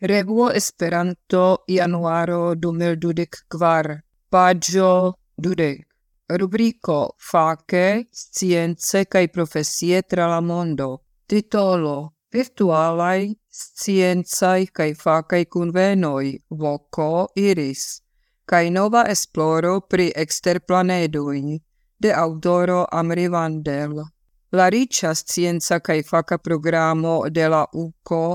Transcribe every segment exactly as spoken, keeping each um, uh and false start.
Revuo Esperanto januaro du mil dudek kvar, paĝo dudek. Rubriko Fake, science kaj profesie tra la mondo. Titolo Virtualaj sciencaj kaj fakaj kunvenoj voko iris kaj nova esploro pri eksterplanedoj de aŭtoro Amri Vandel. La riĉa scienca kaj faka programo de la U C O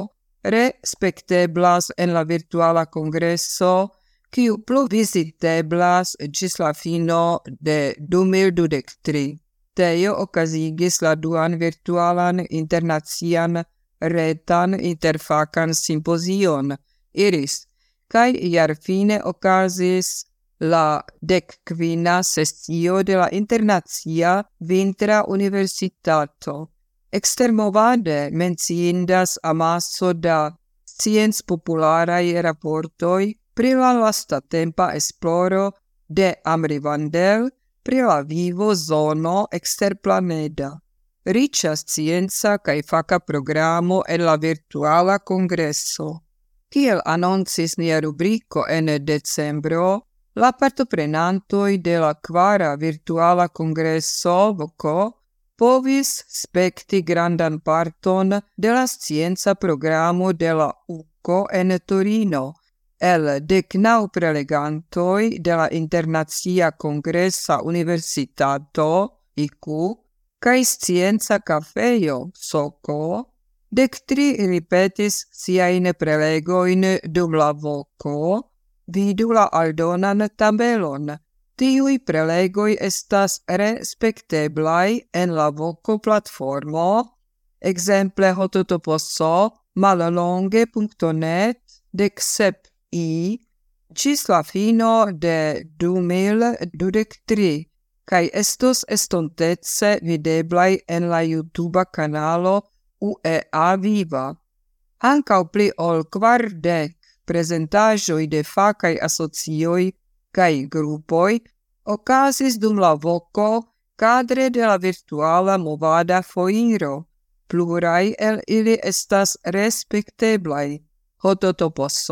respekteblas en la virtuala kongreso, kiu plu viziteblas ĝis la fino de du mil dudek tri. Tio okazigis la duan virtualan internacian retan interfakan simpozion iris, kaj jarfine okazis la dekkvina sesio de la internacia vintra universitato. Ekstermovade menciindas amaso da scienc-popularaj raportoj pri la lastatempa esploro de Amri Vandel pri la vivo zono eksterplaneda. Riĉa scienca kaj faka programo en la virtuala kongreso. Kiel anoncis nia rubriko en decembro, la partoprenantoj de la kvara virtuala kongreso V C O povis spekti grandan parton de la scienca programo de la U C O en Torino, el dek naŭ prelegantoj de la Internacia Kongresa Universitato I Q kaj scienca kafejo S O K O, dek tri ripetis siajn prelegojn dum la V C O, vidu la aldonan tabelon. Tiuj prelegoj estas respekteblaj en la V C O platformo, ekzemple https mallonge punkto net dek sep i ĝis la fino de du mil dudek tri kaj estos estontece videblaj en la YouTuba kanalo U E A Viva. Ankaŭ pli ol kvardek prezentaĵoj de fakaj asocioj kaj grupoj okazis dum la V C O kadre de la virtuala movada foiro. Pluraj el ili estas respekteblaj. https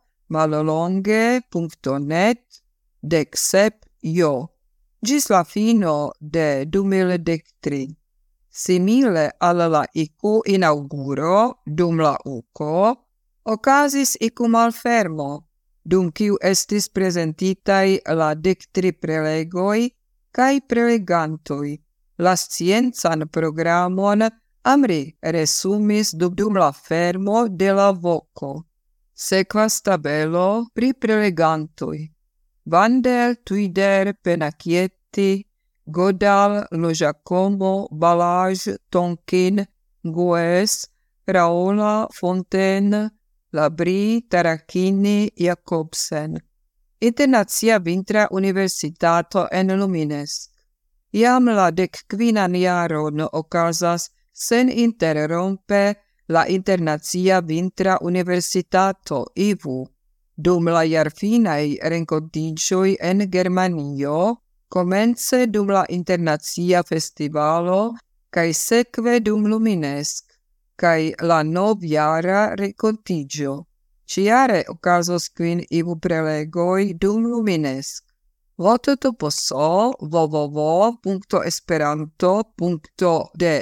mallonge punkto net dek sep jo ĝis la fino de du mil dek tri. Simile al la I Q inaŭguro dum la U C O, okazis I Q malfermo, dum kiu estis prezentitaj la dek tri prelegoj kaj prelegantoj. La sciencan programon Amri resumis dum la fermo de la V C O. Sekvas tabelo pri prelegantoj. Vandel, Twider, Penacchietti, Godal, Lojacomo, Balázs, Tonkin, Gues, Raola, Fontaine, Labrie, Tarachini, Jacobsen. Internacia Vintra Universitato en Luminesc. Jam la dekkvinan jaron okazas sen interrompe la Internacia Vintra Universitato I V U. Dum la jarfinaj renkontiĝoj en Germanio, komence dum la Internacia Festivalo kaj sekve dum Luminesc kaj la novjara renkontiĝo. Ĉiare okazos kvin I V U prelegoj dum Luminesc. https www punkto esperanto punkto de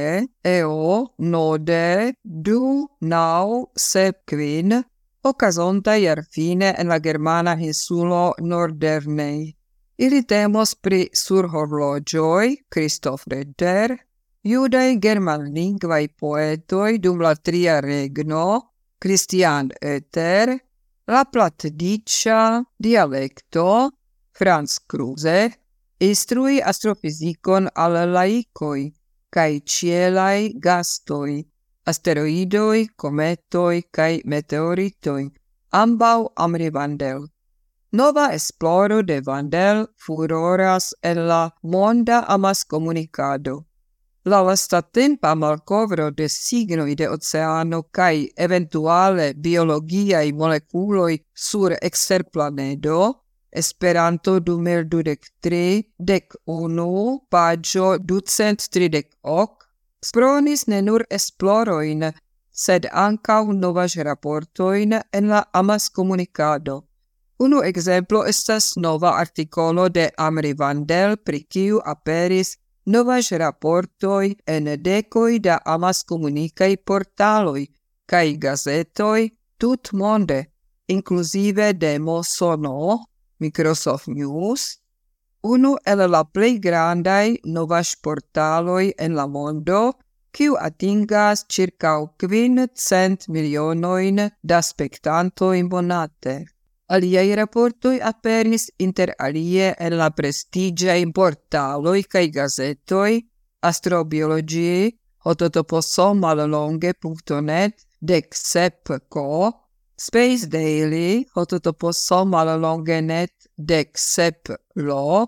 eo node du naŭ sep kvin okazonta jarfine en la germana insulo Norderney. Ili temos pri surhorloĝoj Christoph Ritter, judaj germanlingvaj poetoj dum la tria regno Christian Ether, la platdiĉa dialekto Franz Kruse, instrui astrofizikon al laikoj kaj ĉielaj gastoj, asteroidoj, kometoj kaj meteoritoj, ambaŭ Amri Vandel. Nova esploro de Vandel furoras en la monda amaskomunikado. La lastatempa malkovro de signoj de oceano kaj eventuale biologiaj molekuloj sur eksterplanedo Esperanto du mil dudek tri dek unu paĝo ducent tridek ok spronis ne nur esplorojn sed ancau novaĵ raportojn en la amaskomunikado. Unu ekzemplo estas nova artikolo de Amri Vandel, pri kiu aperis novaĵ raportoj en dekoj da amaskomunikaj portaloj kaj gazetoj tutmonde, inkluzive de Mosono, Microsoft News, unu el la plej grandaj novaĵportaloj en la mondo, kiu atingas ĉirkaŭ kvin-cent milionojn da spektantoj monate. Aliaj raportoj aperis inter alie en la prestiĝaj portaloj kaj gazetoj Astrobiology, https mallonge punto net, deksep ko, Space Daily, https mallonge net, deksep lo,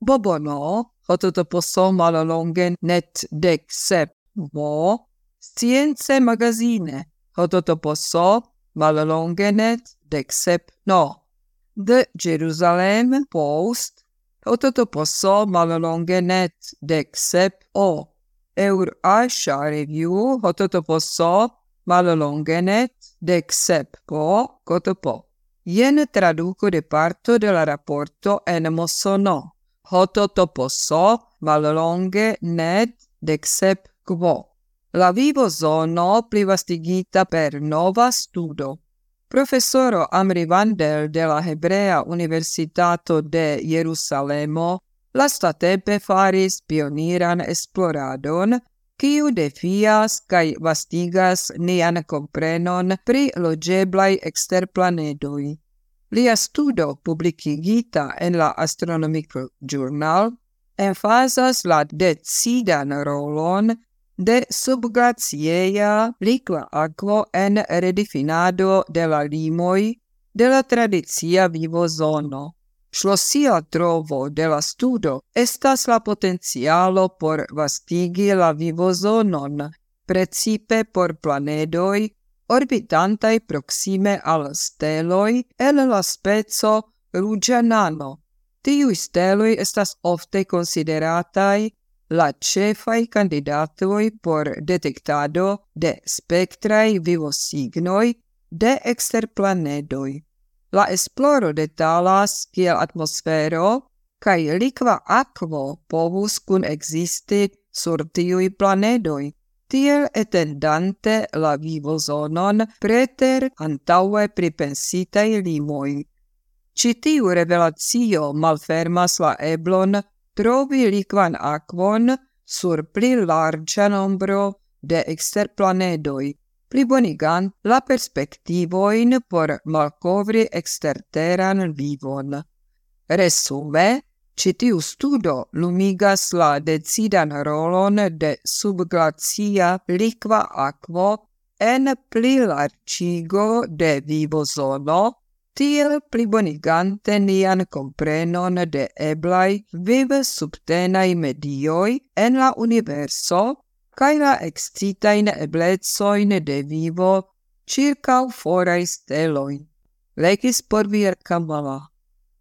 Bobono, https mallonge net, deksep mo, Science Magazine, https mallonge net, deksep no. The Jerusalem Post, https mallonge net, deksep o. Eurasia Review, https mallonge net, deksep po, ktp. Jen traduko de parto de la raporto en Mosono, https mallonge net, deksep quo. La vivozono plivastigita per nova studo. Profesoro Amri Vandel de la Hebrea Universitato de Jerusalemo lastatempe faris pioniran esploradon, kiu defias kaj vastigas nian komprenon pri loĝeblaj eksterplanedoj. Lia studo, publikigita en la Astronomical Journal, emfazas la decidan rolon de subglaciea likva akvo en redefinado de la limoj de la tradicia vivozono. Ŝlosia trovo de la studo estas la potencialo por vastigi la vivozonon, precipe por planedoj orbitantaj proksime al steloj el la speco ruĝa nano. Tiuj steloj estas ofte konsiderataj la ĉefaj kandidatoj por detektado de spektraj vivosignoj de eksterplanedoj. La esploro detalas kiel atmosfero kaj likva akvo povus kunekzisti sur tiuj planedoj, tiel etendante la vivozonon preter antaŭe pripensitaj limoj. Ĉi tiu revelacio malfermas la eblon trovi likvan akvon sur pli larĝa nombro de eksterplanedoj, plibonigant la perspektivojn por malkovri eksterteran vivon. Resume, ĉi tiu studo lumigas la decidan rolon de subglacia likva akvo en plilarĝigo de vivozono, tiel plibonigante nian komprenon de eblaj vivsubtenaj medioj en la universo kaj la ekscitajn eblecojn de vivo ĉirkaŭ foraj steloj. Legis por vi Kamala.